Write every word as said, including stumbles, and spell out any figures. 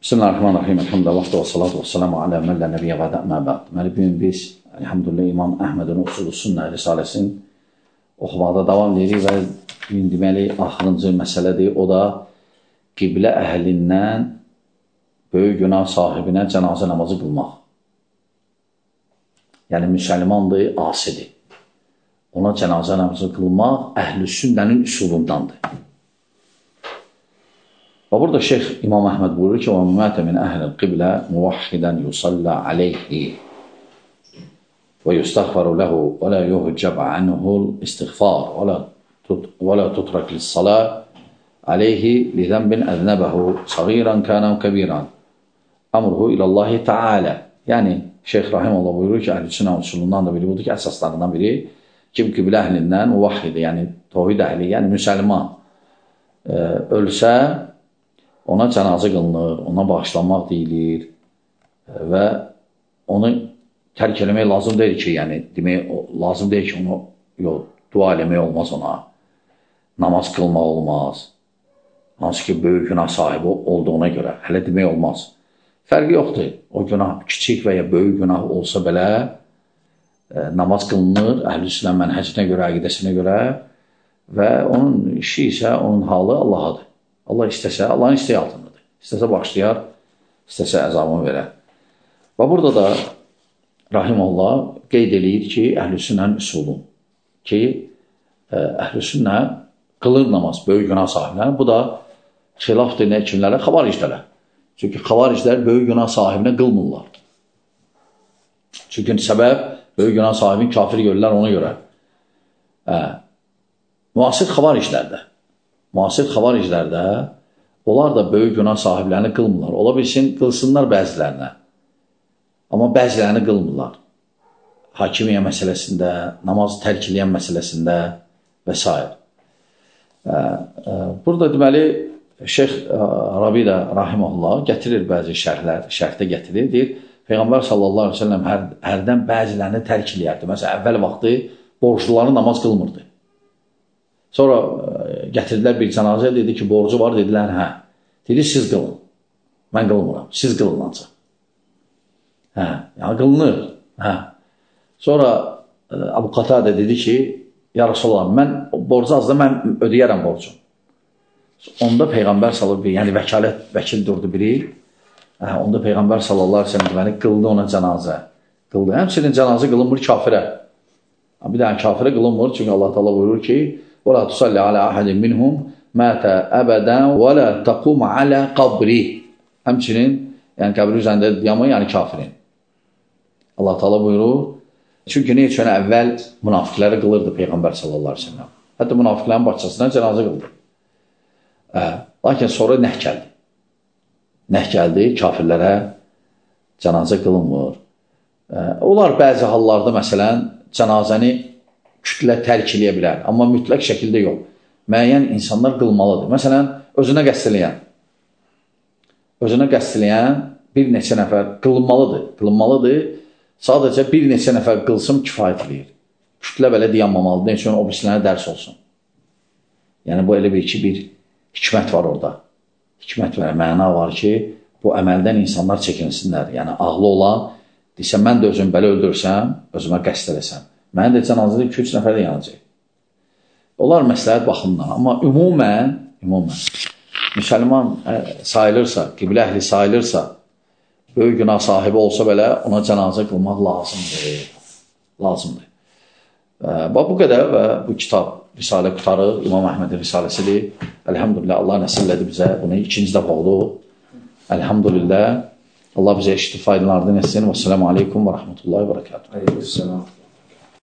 Bismillahirrahmanirrahim. Elhamdülillah və salatu və salamu alə mən lə nəbiyyə və də'mə bə'd. Deməli, bugün biz, elhamdülillah, İmam Əhmədin Usul-u Sünnə Risaləsini oxumaqda davam edirik və bugün deməli, axırıncı məsələdir. O da qiblə əhlindən böyük günah sahibinə cənazə namazı qılmaq. Yəni, müsəlmandır, asidir. Ona cənazə namazı qılmaq əhl-i sünnənin üsulundandır. Və burada Şeyx İmam Əhməd buyurur ki, وَمَنْ مَاتَ مِنْ أَهْلِ الْقِبْلَةِ مُوَحِّدًا يُصَلَّى عَلَيْهِ وَيُسْتَغْفَرُ لَهُ وَلَا يُهْجَبْ عَنْهُ الْإِسْتِغْفَارُ وَلَا تُتْرَكْ لِلصَّلَاةِ عَلَيْهِ لِذَنْبٍ أَذْنَبَهُ صَغِيرًا كَانَ كَبِيرًا أَمْرُهُ إِلَى اللّٰهِ تَعَالَى. Yəni, Şeyx Rahimullah buyurur ki, əhl-i sünnə usulundan da biri budur ki, əsaslarından biri kim qiblə əhlindən muvahhidi, yəni tohid əhli, yəni müsəlman e, ölsə, ona cənazə qılınır, ona bağışlanmaq deyilir və onu tərk eləmək lazım deyil ki, yəni demək lazım deyil ki, onu yox, dua eləmək olmaz ona, namaz qılmaq olmaz, hansı ki, böyük günah sahibi olduğuna görə, hələ demək olmaz. Fərqi yoxdur, o günah kiçik və ya böyük günah olsa belə e, namaz qılınır, əhl-i sünnə mənhəcinə görə, əqidəsinə görə və onun işi isə, onun halı Allahadır. Allah istəsə, Allahın istəyi altındadır. İstəsə başlayar, istəsə əzabını verər. Və burada da Rahimullah qeyd edir ki, əhl-i sünnənin üsulun ki, əhl-i sünnə qılır namaz, böyük günah sahibinə. Bu da xilafdır nə kimlərə? Xavariclərə. Çünki xavariclər böyük günah sahibinə qılmırlar. Çünki səbəb, böyük günah sahibini kafir görürlər ona görə. Hə. Müasir xavariclərdə. Müasir xavariclərdə onlar da böyük günah sahiblərini qılmırlar. Ola bilsin, qılsınlar bəzilərinə. Amma bəzilərini qılmırlar. Hakimiyyə məsələsində, namaz tərk eləyən məsələsində və s. Burada deməli, Şeyx Rabi də Rahimullah gətirir bəzi şərhlər, şərhdə gətirir. Deyir, Peyğəmbər sallallahu aleyhi ve sellem hər, hərdən bəzilərini tərk eləyərdi. Məsələn, əvvəl vaxtı borcluları namaz qılmırdı. Sonra gətirdilər bir cənazə, dedi ki, borcu var, dedilər, hə. Dedi, siz qılın. Mən qılmıram, siz qılın ancaq. Hə, yəni qılınır. Hə. Sonra Əbu Qatadə dedi ki, ya Rasulallah, mən borcu az da mən ödəyərəm borcum. Onda Peyğəmbər sallallahu aleyhi ve sellem, yəni vəkalət, vəkil durdu biri, hə, onda Peyğəmbər sallallahu aleyhi ve sellem deməli, qıldı ona cənazə. Qıldı. Həmçinin cənazə qılınmır kafirə. Bir dənə kafirə qılınmır, çünki Allah Teala buyurur ki, وَلَا تُصَلِّ عَلَى أَحَدٍ مِنْهُمْ مَاتَ أَبَدًا وَلَا تَقُومَ عَلَى قَبْرِهِ. Həmçinin, yəni qəbri üzərində diyamı, yəni kafirin. Allah Teala buyurur. Çünki ne üçün əvvəl münafiqləri qılırdı Peyğəmbər sallallahu aleyhi ve sellem. Hətta münafiqlərin başçasına cənazə qıldı. Hə, lakin sonra nəh gəldi. Nəh gəldi, kafirlərə cənazə qılınmır. Hə, onlar bəzi hallarda, məsələn, cənazəni kütlə tərk eləyə bilər, amma mütləq şəkildə yox. Müəyyən insanlar qılmalıdır. Məsələn, özünə qəsd eləyən, özünə qəsd eləyən bir neçə nəfər qılınmalıdır. Qılınmalıdır, sadəcə bir neçə nəfər qılsın kifayət eləyir. Kütlə belə dayanmamalıdır, ne üçün o birisilərə dərs olsun. Yəni, bu elə bir ki, bir hikmət var orada. Hikmət və məna var ki, bu əməldən insanlar çəkinsinlər. Yəni, ağlı olan, desə, mən də özümü belə öldürsəm, özümə qəsd eləsəm. Mənə də cənazədə iki üç nəfər də yanacaq. Onlar məsləhət baxımdan. Amma ümumən, ümumən, müsəlman sayılırsa, qiblə əhli sayılırsa, böyük günah sahibi olsa belə, ona cənazə qılmaq lazımdır. Lazımdır. Və bu qədər və bu kitab, Risalə qutarıq, İmam Əhmədin Risaləsidir. Əlhamdülillah, Allah nəsib elədi bizə. Bunu ikinci dəfə oldu. Əlhamdülillah, Allah bizə eşitib faydalardan etsin. Və sələmu aleykum və rəhmətullahi və bərəkatuhu.